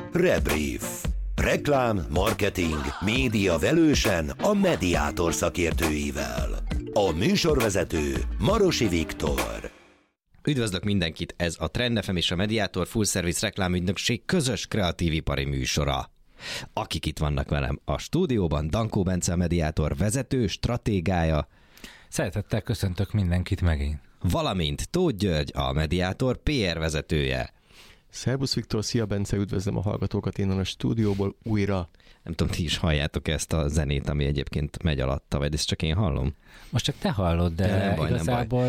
Rebrief. Reklám, marketing, média velősen a Mediator szakértőivel. A műsorvezető Marosi Viktor. Üdvözlök mindenkit, ez a Trend FM és a Mediator Full Service reklámügynökség közös kreatív ipari műsora. Akik itt vannak velem a stúdióban, Dankó Bence a Mediator vezető, stratégája. Szeretettel köszöntök mindenkit megint. Valamint Tóth György a Mediator PR vezetője. Szerbusz Viktor, szia Bence, üdvözlöm a hallgatókat innen a stúdióból újra. Nem tudom, ti is halljátok ezt a zenét, ami egyébként megy alatta, vagy ezt csak én hallom? Most csak te hallod, de nem baj, igazából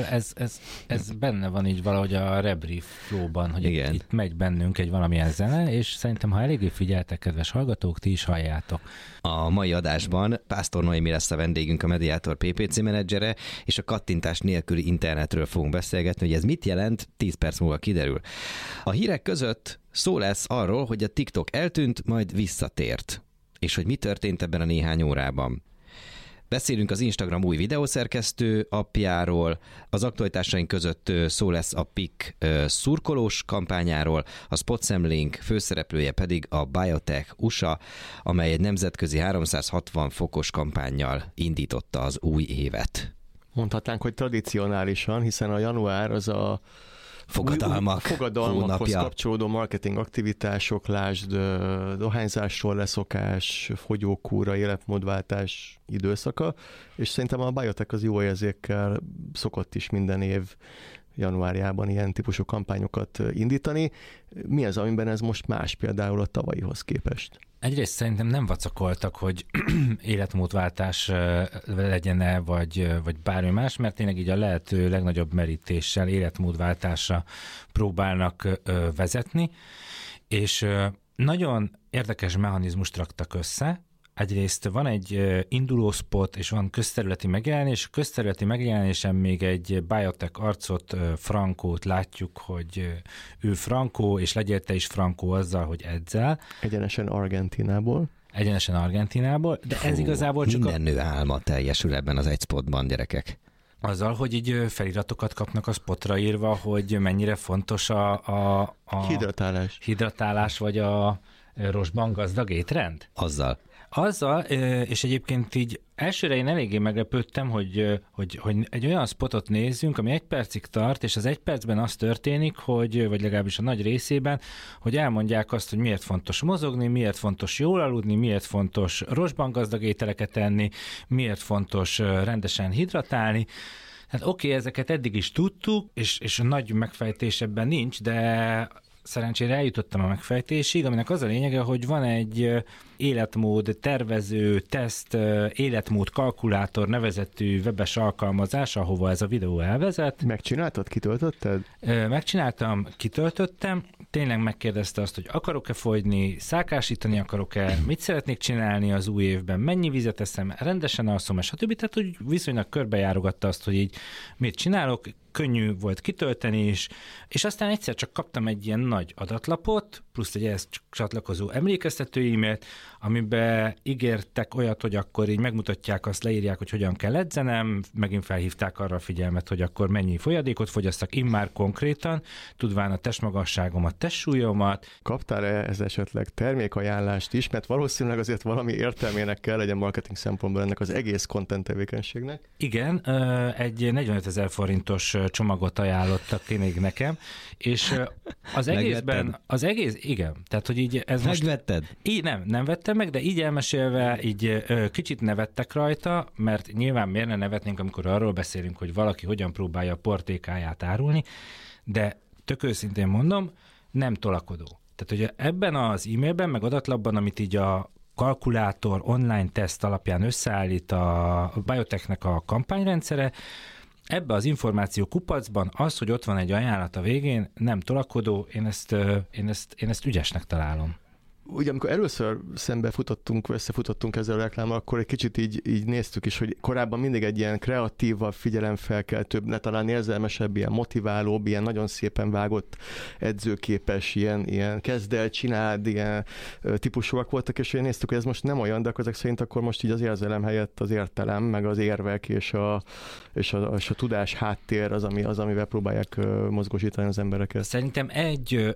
ez benne van így valahogy a rebrief flowban, hogy itt megy bennünk egy valamilyen zene, és szerintem, ha eléggé figyeltek, kedves hallgatók, ti is halljátok. A mai adásban Pásztor Noémi lesz a vendégünk, a Mediator PPC menedzsere, és a kattintás nélküli internetről fogunk beszélgetni, hogy ez mit jelent, 10 perc múlva kiderül. A hírek között szó lesz arról, hogy a TikTok eltűnt, majd visszatért, és hogy mi történt ebben a néhány órában. Beszélünk az Instagram új videószerkesztő appjáról, az aktualitásaink között szó lesz a PIK szurkolós kampányáról, a Spotsemlink főszereplője pedig a Biotech USA, amely egy nemzetközi 360 fokos kampánnyal indította az új évet. Hogy tradicionálisan, hiszen a január az a fogadalmakhoz kapcsolódó marketing aktivitások, lásd dohányzásról leszokás, fogyókúra, életmódváltás időszaka, és szerintem a Biotech az jó érzékkel szokott is minden év januárjában ilyen típusú kampányokat indítani. Mi az, amiben ez most más például a tavalyihoz képest? Egyrészt szerintem nem vacakoltak, hogy életmódváltás legyen-e, vagy bármi más, mert tényleg így a lehető legnagyobb merítéssel életmódváltásra próbálnak vezetni, és nagyon érdekes mechanizmust raktak össze. Egyrészt van egy induló spot, és van közterületi megjelenés. Közterületi megjelenésen még egy Biotech arcot, Frankót látjuk, hogy ő Frankó, és legyél te is Frankó azzal, hogy edzel. Egyenesen Argentinából, de ez igazából csak minden nő álma teljesül ebben az egy spotban, gyerekek. Azzal, hogy így feliratokat kapnak a spotra írva, hogy mennyire fontos a hidratálás, vagy a rostban gazdag étrend? Azzal, és egyébként így elsőre én eléggé meglepődtem, hogy egy olyan spotot nézzünk, ami 1 percig tart, és az 1 percben az történik, vagy legalábbis a nagy részében, hogy elmondják azt, hogy miért fontos mozogni, miért fontos jól aludni, miért fontos rostban gazdag ételeket enni, miért fontos rendesen hidratálni. Hát oké, ezeket eddig is tudtuk, és a nagy megfejtés ebben nincs, de szerencsére eljutottam a megfejtésig, aminek az a lényege, hogy van egy életmód tervező, teszt, életmód kalkulátor nevezetű webes alkalmazás, ahova ez a videó elvezet. Megcsináltad? Kitöltötted? Megcsináltam, kitöltöttem. Tényleg megkérdezte azt, hogy akarok-e fogyni, szákásítani akarok-e, mit szeretnék csinálni az új évben, mennyi vizet eszem, rendesen alszom, és stb. Tehát, hogy viszonylag körbejárogatta azt, hogy így mit csinálok, könnyű volt kitölteni is, és aztán egyszer csak kaptam egy ilyen nagy adatlapot, plusz egy ehhez csatlakozó emlékeztető e-mailt, amiben ígértek olyat, hogy akkor így megmutatják, azt leírják, hogy hogyan kell edzenem, megint felhívták arra a figyelmet, hogy akkor mennyi folyadékot fogyasztak immár konkrétan, tudván a testmagasságomat, testsúlyomat. Kaptál-e ez esetleg termékajánlást is, mert valószínűleg azért valami értelmének kell legyen marketing szempontból ennek az egész content tevékenységnek? Igen, egy 45 000 forintos csomagot ajánlottak még nekem, és az egészben, igen, tehát hogy így ez Megvetted? Most... Így nem vettem meg, de így elmesélve így kicsit nevettek rajta, mert nyilván miért ne nevetnénk, amikor arról beszélünk, hogy valaki hogyan próbálja a portékáját árulni, de tök őszintén mondom, nem tolakodó. Tehát, hogy ebben az e-mailben, meg adatlapban, amit így a kalkulátor online teszt alapján összeállít a Biotechnek a kampányrendszere, ebbe az információ kupacban az, hogy ott van egy ajánlat a végén, nem tolakodó, én ezt ügyesnek találom. ugye amikor először összefutottunk ezzel a reklámmal, akkor egy kicsit így néztük is, hogy korábban mindig egy ilyen kreatívabb, figyelemfelkeltőbb, talán érzelmesebb, ilyen motiválóbb, ilyen nagyon szépen vágott, edzőképes, ilyen kezd el, csináld, ilyen típusúak voltak, és én néztük, hogy ez most nem olyan, de ezek szerint akkor most így az érzelem helyett az értelem, meg az érvek és a tudás háttér az, amivel próbálják mozgósítani az embereket. Szerintem egy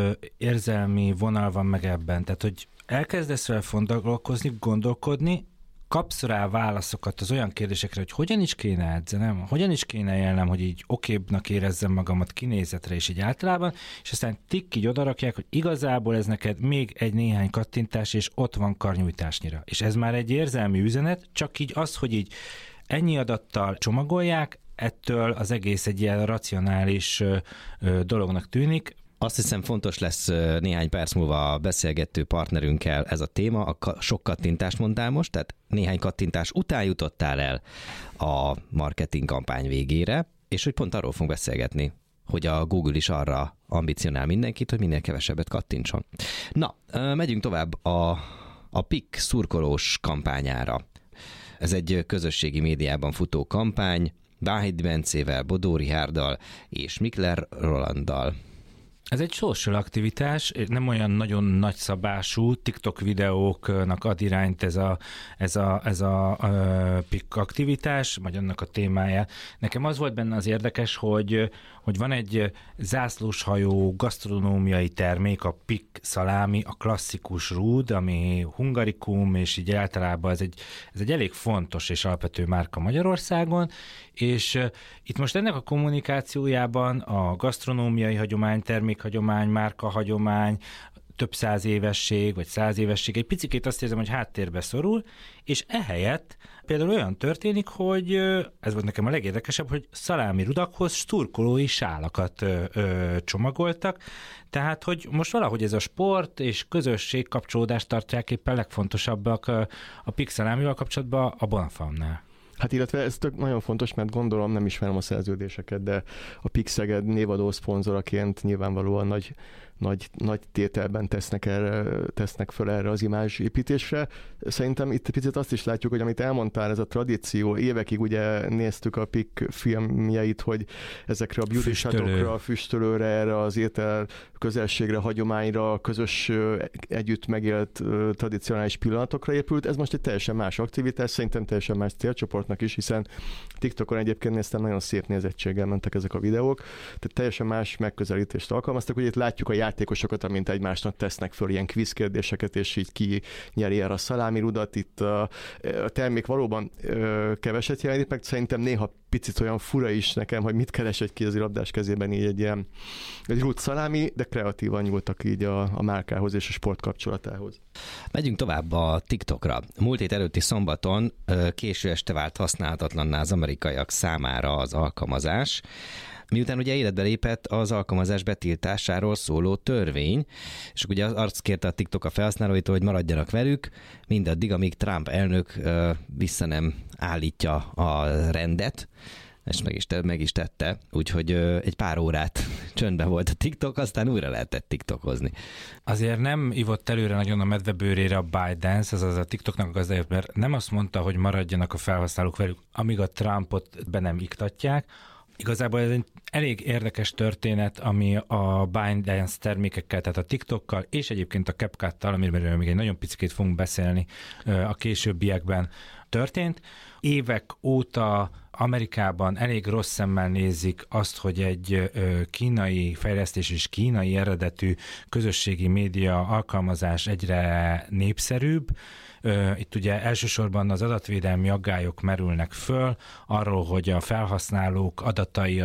érzelmi vonal van meg ebben, tehát hogy elkezdesz vele foglalkozni, gondolkodni, kapsz rá válaszokat az olyan kérdésekre, hogy hogyan is kéne edzenem, hogyan is kéne élnem, hogy így okébbnak érezzem magamat kinézetre és így általában, és aztán így odarakják, hogy igazából ez neked még egy néhány kattintás, és ott van karnyújtásnyira. És ez már egy érzelmi üzenet, csak így az, hogy így ennyi adattal csomagolják, ettől az egész egy ilyen racionális dolognak tűnik. Azt hiszem fontos lesz néhány perc múlva a beszélgető partnerünkkel ez a téma. A sok kattintást mondtál most, tehát néhány kattintás után jutottál el a marketing kampány végére, és hogy pont arról fogunk beszélgetni, hogy a Google is arra ambicionál mindenkit, hogy minél kevesebbet kattintson. Na, megyünk tovább a PIK szurkolós kampányára. Ez egy közösségi médiában futó kampány, Váhidi Bencével, Bodó Richárddal és Mikler Rolanddal. Ez egy social aktivitás, nem olyan nagyon nagyszabású, TikTok videóknak ad irányt ez a PIK aktivitás, vagy annak a témája. Nekem az volt benne az érdekes, hogy van egy zászlóshajó gasztronómiai termék, a PIK szalámi, a klasszikus rúd, ami hungarikum, és így általában ez egy elég fontos és alapvető márka Magyarországon, és itt most ennek a kommunikációjában a gasztronómiai hagyomány, termékhagyomány, márkahagyomány, több 100 évesség, vagy 100 évesség, egy picikét azt érzem, hogy háttérbe szorul, és ehelyett például olyan történik, hogy ez volt nekem a legérdekesebb, hogy szalámi rudakhoz szurkolói sálakat csomagoltak, tehát, hogy most valahogy ez a sport és közösség kapcsolódást tartják éppen legfontosabbak a PIK szalámival kapcsolatban a Bonafamnál. Hát illetve ez nagyon fontos, mert gondolom, nem ismerem a szerződéseket, de a PIK Szeged névadó szponzoraként nyilvánvalóan nagy tételben tesznek föl erre az imázsépítésre. Szerintem itt picit azt is látjuk, hogy amit elmondtál, ez a tradíció, évekig ugye néztük a PIK filmjeit, hogy ezekre a beauty shotokra, a füstölőre, erre az étel közelségre, hagyományra, közös együtt megélt tradicionális pillanatokra épült. Ez most egy teljesen más aktivitás, szerintem teljesen más célcsoportnak is, hiszen TikTokon egyébként néztem, nagyon szép nézettséggel mentek ezek a videók, tehát teljesen más megközelítést alkalmaztak, hogy itt látjuk a játékosokat, amint egymásnak tesznek föl ilyen quiz kérdéseket, és így ki nyeri el a szalámirudat. Itt a termék valóban keveset jelenik, meg szerintem néha picit olyan fura is nekem, hogy mit keres egy kézilabdás kezében így egy rút szalámi, de kreatívan nyúltak így a márkához és a sport kapcsolatához. Megyünk tovább a TikTokra. Múlt hét előtti szombaton késő este vált használhatatlanná az amerikaiak számára az alkalmazás, miután ugye életbe lépett az alkalmazás betiltásáról szóló törvény, és ugye azt kérte a TikTok a felhasználóitól, hogy maradjanak velük, mindaddig, amíg Trump elnök vissza nem állítja a rendet, és meg is tette, úgyhogy egy pár órát csöndben volt a TikTok, aztán újra lehetett TikTokozni. Azért nem ivott előre nagyon a medvebőrére a ByteDance, azaz a TikToknak a gazdája, mert nem azt mondta, hogy maradjanak a felhasználók velük, amíg a Trumpot be nem iktatják. Igazából ez egy elég érdekes történet, ami a ByteDance termékekkel, tehát a TikTokkal és egyébként a CapCut-tal, amiről még egy nagyon picikét fogunk beszélni a későbbiekben történt. Évek óta Amerikában elég rossz szemmel nézik azt, hogy egy kínai fejlesztés és kínai eredetű közösségi média alkalmazás egyre népszerűbb. Itt ugye elsősorban az adatvédelmi aggályok merülnek föl, arról, hogy a felhasználók adatai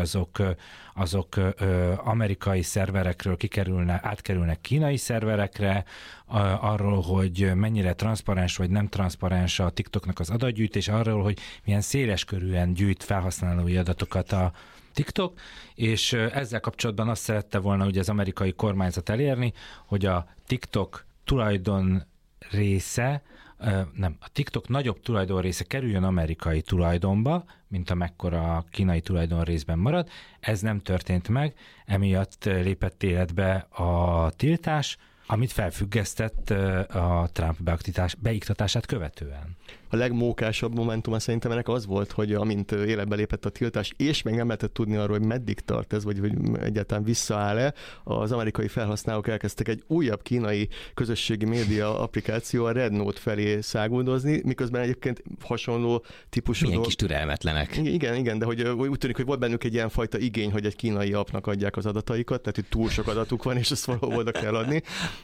azok amerikai szerverekről átkerülnek kínai szerverekre, arról, hogy mennyire transzparens vagy nem transzparens a TikToknak az adatgyűjtés, arról, hogy milyen széleskörűen gyűjt felhasználói adatokat a TikTok, és ezzel kapcsolatban azt szerette volna ugye az amerikai kormányzat elérni, hogy a TikTok tulajdon része, a TikTok nagyobb tulajdonrésze kerüljön amerikai tulajdonba, mint amekkora a kínai tulajdonrészben marad. Ez nem történt meg, emiatt lépett életbe a tiltás. amit felfüggesztett a Trump beiktatását követően. A legmókásabb momentuma szerintem ennek az volt, hogy amint életbe lépett a tiltás, és még nem lehetett tudni arról, hogy meddig tart ez, vagy hogy egyáltalán visszaáll-e, az amerikai felhasználók elkezdtek egy újabb kínai közösségi média applikáció, a Red Note felé száguldozni, miközben egyébként hasonló típusú milyen kis türelmetlenek. Igen, de hogy úgy tűnik, hogy volt bennük egy ilyen fajta igény, hogy egy kínai appnak adják az adataikat, tehát hogy túl sok adatuk van, és ezt valahol oda kell adni.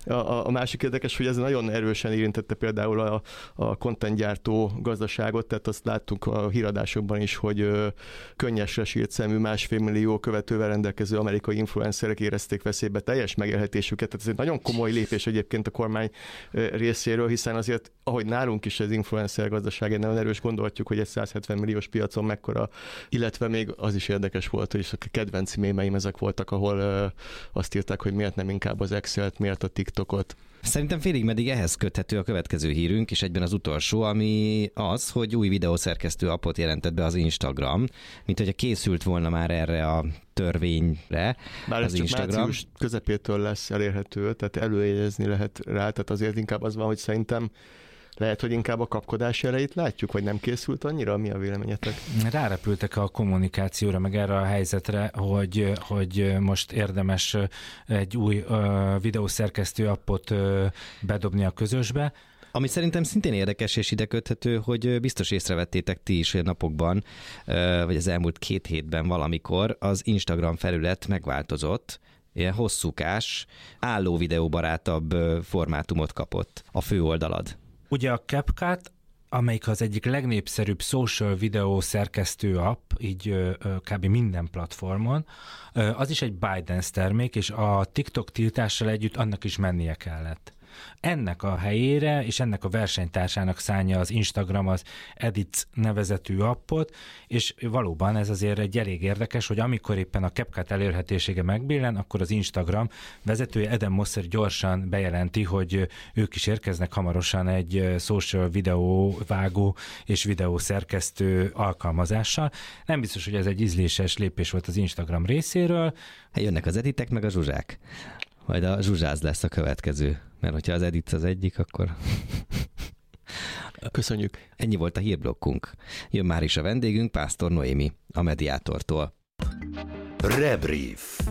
A másik érdekes, hogy ez nagyon erősen érintette például a contentgyártó gazdaságot, tehát azt láttuk a híradásokban is, hogy könnyesre sírt szemű 1,5 millió követővel rendelkező amerikai influencerek érezték veszélybe teljes megélhetésüket. Tehát ez egy nagyon komoly lépés egyébként a kormány részéről, hiszen azért, ahogy nálunk is az influencer gazdaság egy nagyon erős, gondolhatjuk, hogy egy 170 milliós piacon mekkora, illetve még az is érdekes volt, hogy a kedvenc mémeim ezek voltak, ahol azt írták, hogy miért nem inkább az Excel-t, miért a TikTokot. Szerintem félig meddig ehhez köthető a következő hírünk, és egyben az utolsó, ami az, hogy új videószerkesztő appot jelentett be az Instagram, mint hogyha készült volna már erre a törvényre. Bár az ez Instagram. Csak március közepétől lesz elérhető, tehát előjegyezni lehet rá, tehát azért inkább az van, hogy szerintem lehet, hogy inkább a kapkodás jeleit látjuk, vagy nem készült annyira? Mi a véleményetek? Rárepültek a kommunikációra, meg erre a helyzetre, hogy most érdemes egy új videószerkesztő appot bedobni a közösbe. Ami szerintem szintén érdekes és ide köthető, hogy biztos észrevettétek ti is napokban, vagy az elmúlt 2 hétben valamikor az Instagram felület megváltozott, ilyen hosszúkás, álló videóbarátabb formátumot kapott a főoldalad. Ugye a CapCut, amelyik az egyik legnépszerűbb social videó szerkesztő app, így kb. Minden platformon, az is egy ByteDance termék, és a TikTok tiltással együtt annak is mennie kellett. Ennek a helyére és ennek a versenytársának szánja az Instagram az Edits nevezetű appot, és valóban ez azért egy elég érdekes, hogy amikor éppen a CapCut elérhetősége megbillen, akkor az Instagram vezetője Adam Mosseri gyorsan bejelenti, hogy ők is érkeznek hamarosan egy social videó vágó és videó szerkesztő alkalmazással. Nem biztos, hogy ez egy ízléses lépés volt az Instagram részéről. Hát jönnek az editek meg a zsuzsák. Majd a zsuzsáz lesz a következő, mert hogyha az edit az egyik, akkor... Köszönjük. Ennyi volt a hírblokkunk. Jön már is a vendégünk, Pásztor Noémi, a Mediátortól. Rebrief.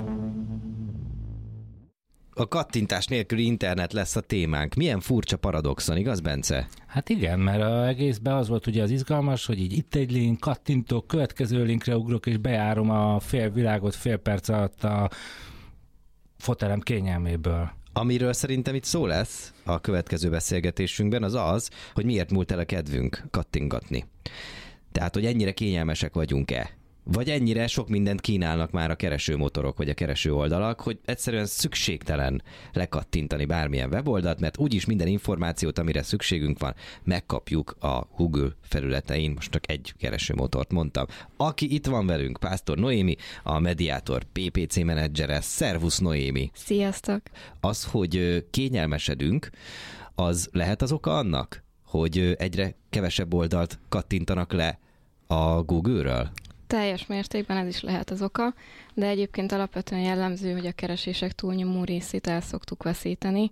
A kattintás nélküli internet lesz a témánk. Milyen furcsa paradoxon, igaz, Bence? Hát igen, mert az egészben az volt ugye az izgalmas, hogy így itt egy link, kattintok, következő linkre ugrok, és bejárom a fél világot fél perc alatt a fotelem kényelméből. Amiről szerintem itt szó lesz a következő beszélgetésünkben, az az, hogy miért múlt el a kedvünk kattingatni. Tehát, hogy ennyire kényelmesek vagyunk-e? Vagy ennyire sok mindent kínálnak már a keresőmotorok, vagy a kereső oldalak, hogy egyszerűen szükségtelen lekattintani bármilyen weboldalt, mert úgyis minden információt, amire szükségünk van, megkapjuk a Google felületein. Most csak egy keresőmotort mondtam. Aki itt van velünk, Pásztor Noémi, a Mediátor PPC menedzsere. Szervusz, Noémi! Sziasztok! Az, hogy kényelmesedünk, az lehet az oka annak, hogy egyre kevesebb oldalt kattintanak le a Google-ről? Teljes mértékben ez is lehet az oka, de egyébként alapvetően jellemző, hogy a keresések túlnyomó részét el szoktuk veszíteni,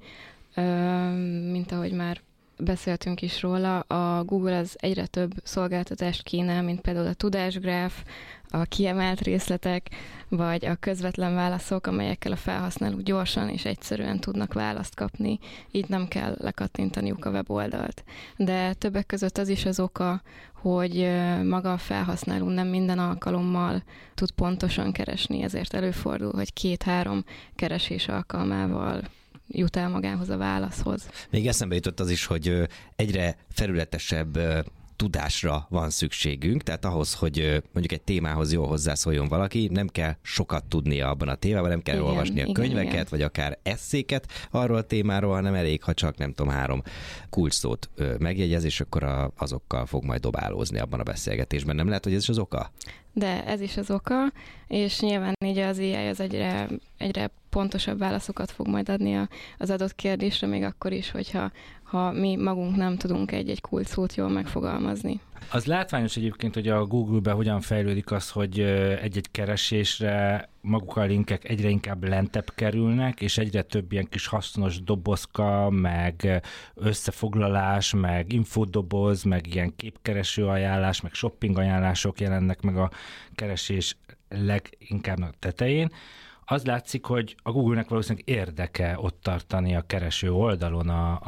mint ahogy már beszéltünk is róla. A Google az egyre több szolgáltatást kínál, mint például a tudásgráf, a kiemelt részletek, vagy a közvetlen válaszok, amelyekkel a felhasználók gyorsan és egyszerűen tudnak választ kapni, így nem kell lekattintaniuk a weboldalt. De többek között az is az oka, hogy maga a felhasználó nem minden alkalommal tud pontosan keresni, ezért előfordul, hogy 2-3 keresés alkalmával jut el magához a válaszhoz. Még eszembe jutott az is, hogy egyre felületesebb tudásra van szükségünk, tehát ahhoz, hogy mondjuk egy témához jól hozzászóljon valaki, nem kell sokat tudnia abban a témában, nem kell olvasni a könyveket, vagy akár esszéket arról a témáról, hanem elég, ha csak nem tudom, 3 kulcsszót megjegyez, és akkor azokkal fog majd dobálózni abban a beszélgetésben. Nem lehet, hogy ez is az oka? De ez is az oka, és nyilván így az AI az egyre pontosabb válaszokat fog majd adni az adott kérdésre, még akkor is, hogyha mi magunk nem tudunk egy kulcsszót jól megfogalmazni. Az látványos egyébként, hogy a Google-be hogyan fejlődik az, hogy egy-egy keresésre maguk a linkek egyre inkább lentebb kerülnek, és egyre több ilyen kis hasznos dobozka, meg összefoglalás, meg infodoboz, meg ilyen képkereső ajánlás, meg shopping ajánlások jelennek meg a keresés leginkább a tetején. Az látszik, hogy a Google-nek valószínűleg érdeke ott tartani a kereső oldalon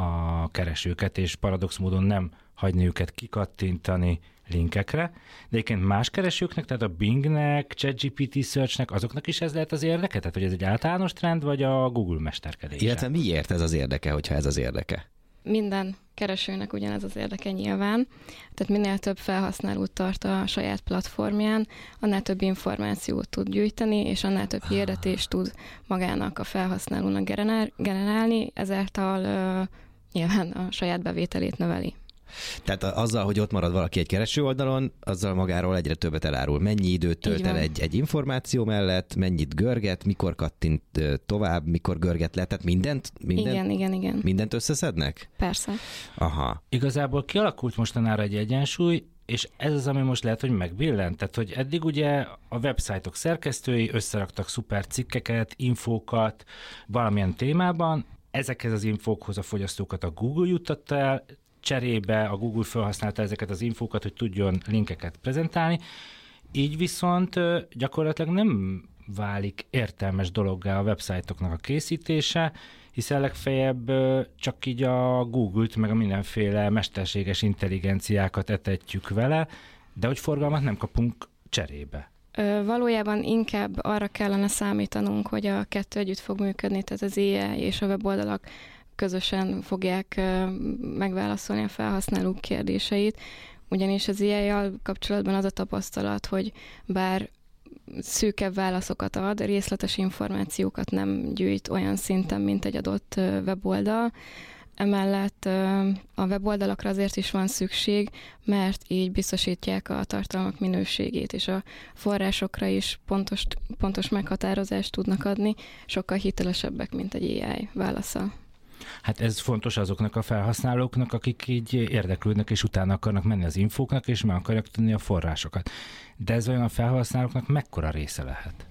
a keresőket, és paradox módon nem hagyni őket kikattintani linkekre, de egyébként más keresőknek, tehát a Bingnek, ChatGPT Searchnek, azoknak is ez lehet az érdeke? Tehát, hogy ez egy általános trend, vagy a Google mesterkedése? Illetve miért ez az érdeke, hogyha ez az érdeke? Minden keresőnek ugyanez az érdeke nyilván, tehát minél több felhasználót tart a saját platformján, annál több információt tud gyűjteni, és annál több hirdetést tud magának a felhasználónak generálni, ezáltal nyilván a saját bevételét növeli. Tehát azzal, hogy ott marad valaki egy kereső oldalon, azzal magáról egyre többet elárul. Mennyi időt tölt el egy információ mellett, mennyit görget, mikor kattint tovább, mikor görget le, tehát mindent? Igen. Mindent összeszednek? Persze. Aha. Igazából kialakult mostanára egy egyensúly, és ez az, ami most lehet, hogy megbillent. Tehát, hogy eddig ugye a websájtok szerkesztői összeraktak szuper cikkeket, infókat valamilyen témában, ezekhez az infókhoz a fogyasztókat a Google juttatta el, cserébe a Google felhasználta ezeket az infókat, hogy tudjon linkeket prezentálni, így viszont gyakorlatilag nem válik értelmes dologgá a websájtoknak a készítése, hiszen legfeljebb csak így a Google-t, meg a mindenféle mesterséges intelligenciákat etetjük vele, de hogy forgalmat nem kapunk cserébe. Valójában inkább arra kellene számítanunk, hogy a kettő együtt fog működni, tehát az AI és a weboldalak közösen fogják megválaszolni a felhasználók kérdéseit, ugyanis az AI-jal kapcsolatban az a tapasztalat, hogy bár szűkebb válaszokat ad, részletes információkat nem gyűjt olyan szinten, mint egy adott weboldal. Emellett a weboldalakra azért is van szükség, mert így biztosítják a tartalmak minőségét, és a forrásokra is pontos meghatározást tudnak adni, sokkal hitelesebbek, mint egy AI válasza. Hát ez fontos azoknak a felhasználóknak, akik így érdeklődnek, és utána akarnak menni az infóknak, és meg akarják tudni a forrásokat. De ez olyan a felhasználóknak mekkora része lehet?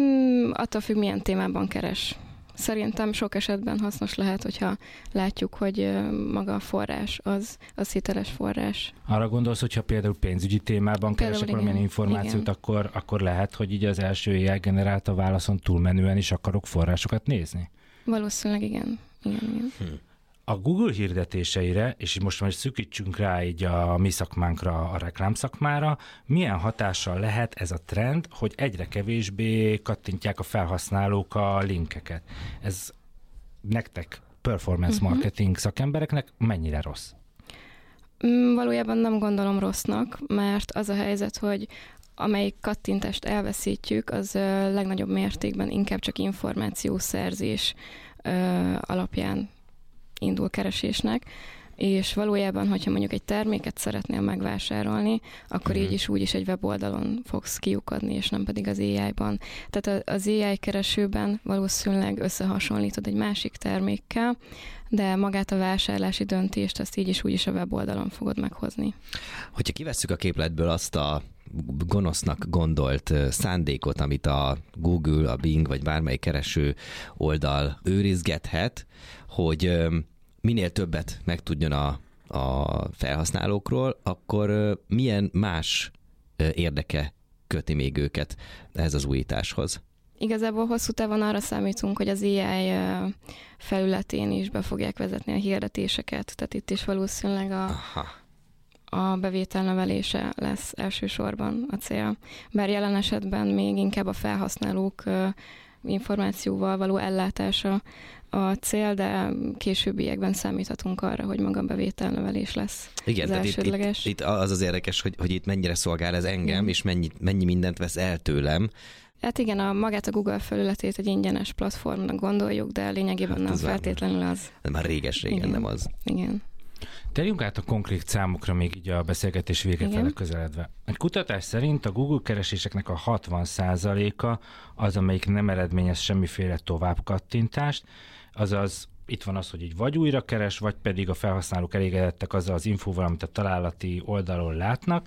Attól függ, milyen témában keres. Szerintem sok esetben hasznos lehet, hogyha látjuk, hogy maga a forrás az hiteles forrás. Arra gondolsz, hogyha például pénzügyi témában keresek valamilyen információt, akkor lehet, hogy így az első AI generálta válaszon túlmenően is akarok forrásokat nézni? Valószínűleg igen. A Google hirdetéseire, és most már szűkítsünk rá így a mi szakmánkra, a reklámszakmára, milyen hatással lehet ez a trend, hogy egyre kevésbé kattintják a felhasználók a linkeket? Ez nektek, performance marketing szakembereknek mennyire rossz? Valójában nem gondolom rossznak, mert az a helyzet, hogy amelyik kattintást elveszítjük, az legnagyobb mértékben inkább csak információszerzés alapján indul keresésnek, és valójában, hogyha mondjuk egy terméket szeretnél megvásárolni, akkor így is úgy is egy weboldalon fogsz kiukadni, és nem pedig az AI-ban. Tehát az AI keresőben valószínűleg összehasonlítod egy másik termékkel, de magát a vásárlási döntést azt így is úgy is a weboldalon fogod meghozni. Hogyha kivesszük a képletből azt a gonosznak gondolt szándékot, amit a Google, a Bing vagy bármelyik kereső oldal őrizgethet, hogy minél többet megtudjon a felhasználókról, akkor milyen más érdeke köti még őket ehhez az újításhoz? Igazából hosszú távon arra számítunk, hogy az AI felületén is be fogják vezetni a hirdetéseket, tehát itt is valószínűleg a bevétel növelése lesz elsősorban a cél. Bár jelen esetben még inkább a felhasználók információval való ellátása a cél, de későbbiekben számíthatunk arra, hogy maga bevétel növelés lesz. Igen, tehát itt az érdekes, hogy itt mennyire szolgál ez engem, és mennyi mindent vesz el tőlem. Hát igen, magát a Google felületét egy ingyenes platformnak gondoljuk, de lényegében nem feltétlenül az. Már réges-régen nem az. Igen. Térjünk át a konkrét számokra még így a beszélgetés vége fele közeledve. Egy kutatás szerint a Google kereséseknek a 60%-a az, amelyik nem eredményez semmiféle továbbkattintást, azaz itt van az, hogy így vagy újra keres, vagy pedig a felhasználók elégedettek azzal az infóval, amit a találati oldalon látnak.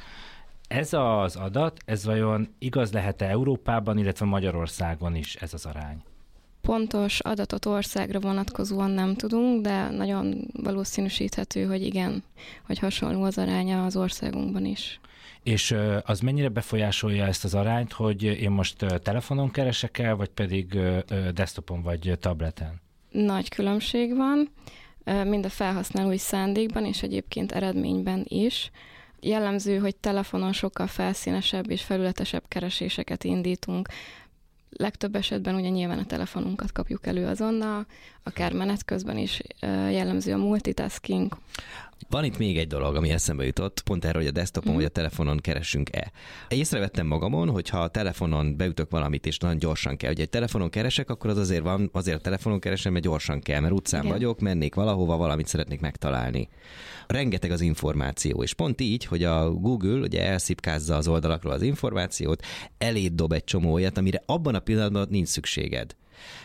Ez az adat, ez vajon igaz lehet-e Európában, illetve Magyarországon is ez az arány? Pontos adatot országra vonatkozóan nem tudunk, de nagyon valószínűsíthető, hogy igen, hogy hasonló az aránya az országunkban is. És az mennyire befolyásolja ezt az arányt, hogy én most telefonon keresek el, vagy pedig desktopon vagy tableten? Nagy különbség van, mind a felhasználói szándékban, és egyébként eredményben is. Jellemző, hogy telefonon sokkal felszínesebb és felületesebb kereséseket indítunk. Legtöbb esetben ugye nyilván a telefonunkat kapjuk elő azonnal, akár menet közben is jellemző a multitasking. Van itt még egy dolog, ami eszembe jutott, pont erről, hogy a desktopon vagy a telefonon keresünk-e. Észrevettem magamon, hogy ha a telefonon beütök valamit, és nagyon gyorsan kell, hogy egy telefonon keresek, akkor az azért van, azért a telefonon keresem, mert gyorsan kell, mert utcán vagyok, mennék valahova, valamit szeretnék megtalálni. Rengeteg az információ, és pont így, hogy a Google ugye elszipkázza az oldalakról az információt, eléd dob egy csomó olyat, amire abban a pillanatban nincs szükséged.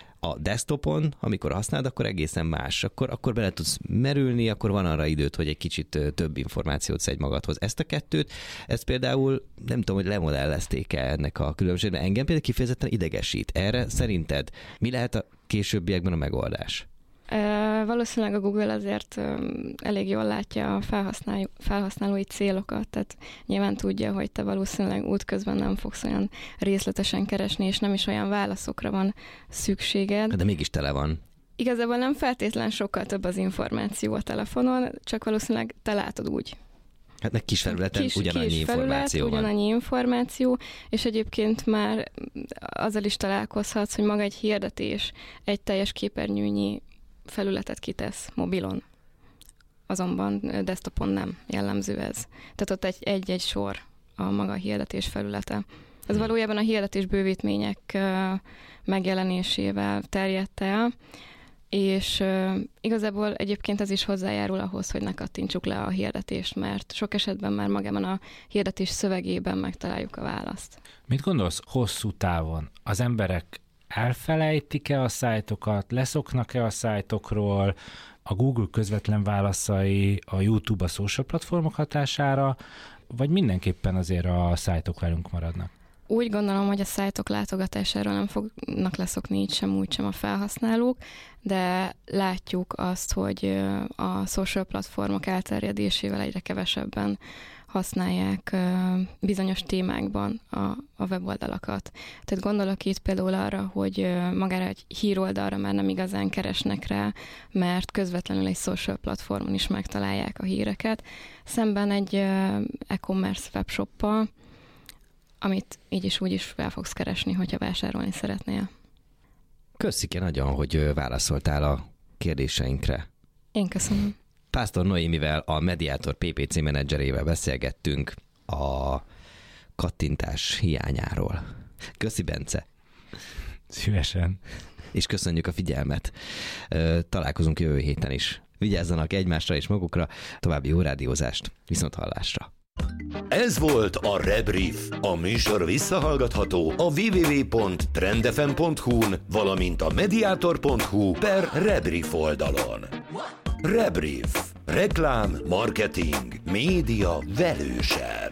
A desktopon, amikor használod, akkor egészen más. Akkor bele tudsz merülni, akkor van arra időt, hogy egy kicsit több információt szedj magadhoz. Ezt a kettőt, ezt például nem tudom, hogy lemodellezték-e ennek a különbségben. Engem például kifejezetten idegesít. Erre szerinted mi lehet a későbbiekben a megoldás? Valószínűleg a Google azért elég jól látja a felhasználói célokat, tehát nyilván tudja, hogy te valószínűleg útközben nem fogsz olyan részletesen keresni, és nem is olyan válaszokra van szükséged. De mégis tele van. Igazából nem feltétlen sokkal több az információ a telefonon, csak valószínűleg te látod úgy. Hát meg kis felületen ugyanannyi információ van. Ugyanannyi információ, és egyébként már azzal is találkozhatsz, hogy maga egy hirdetés egy teljes képernyőnyi felületet kitesz mobilon. Azonban desktopon nem jellemző ez. Tehát ott egy sor a maga hirdetés felülete. Ez valójában a hirdetés bővítmények megjelenésével terjedt el, és igazából egyébként ez is hozzájárul ahhoz, hogy ne kattintsuk le a hirdetést, mert sok esetben már magában a hirdetés szövegében megtaláljuk a választ. Mit gondolsz hosszú távon? Az emberek elfelejtik-e a szájtokat, leszoknak-e a szájtokról, a Google közvetlen válaszai, a YouTube, a social platformok hatására, vagy mindenképpen azért a szájtok velünk maradnak? Úgy gondolom, hogy a szájtok látogatásáról nem fognak leszokni így sem, úgy sem a felhasználók, de látjuk azt, hogy a social platformok elterjedésével egyre kevesebben használják bizonyos témákban a weboldalakat. Tehát gondolok itt például arra, hogy magára egy híroldalra már nem igazán keresnek rá, mert közvetlenül egy social platformon is megtalálják a híreket, szemben egy e-commerce webshoppal, amit így is úgy is fel fogsz keresni, hogyha vásárolni szeretnél. Köszönjük nagyon, hogy válaszoltál a kérdéseinkre. Én köszönöm. Pásztor Noémivel, a Mediator PPC menedzserével beszélgettünk a kattintás hiányáról. Köszi, Bence! Szívesen! És köszönjük a figyelmet. Találkozunk jövő héten is. Vigyázzanak egymásra és magukra, további jó rádiózást, viszonthallásra! Ez volt a Rebrief. A műsor visszahallgatható a www.trendfm.hu-n, valamint a mediator.hu/Rebrief oldalon. Rebrief. Reklám, marketing, média velősen.